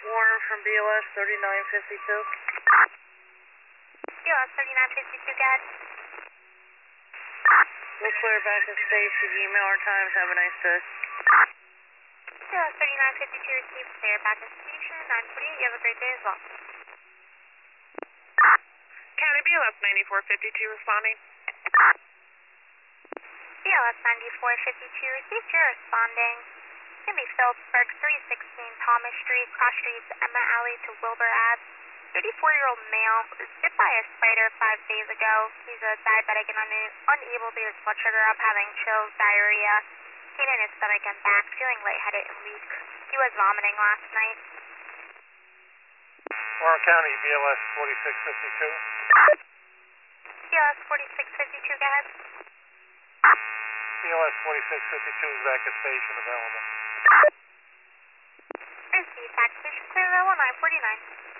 Warner from BLS 3952. BLS 3952, go ahead. We'll clear back to station. Email our times. Have a nice day. BLS 3952 received, clear back to station. 948, you have a great day as well. County BLS 9452 responding. BLS 9452 received, you're responding. It's going to be Phillipsburg 316 Thomas Street, cross streets Emma Alley to Wilbur Ave. 34-year-old male was bit by a spider 5 days ago. He's a diabetic and unable to get his blood sugar up, having chills, diarrhea, pain in his stomach and back, feeling lightheaded and weak. He was vomiting last night. Warren County, BLS 4652. BLS 4652, go ahead. BLS 4652 is back at station available. Received, back station clear available 949.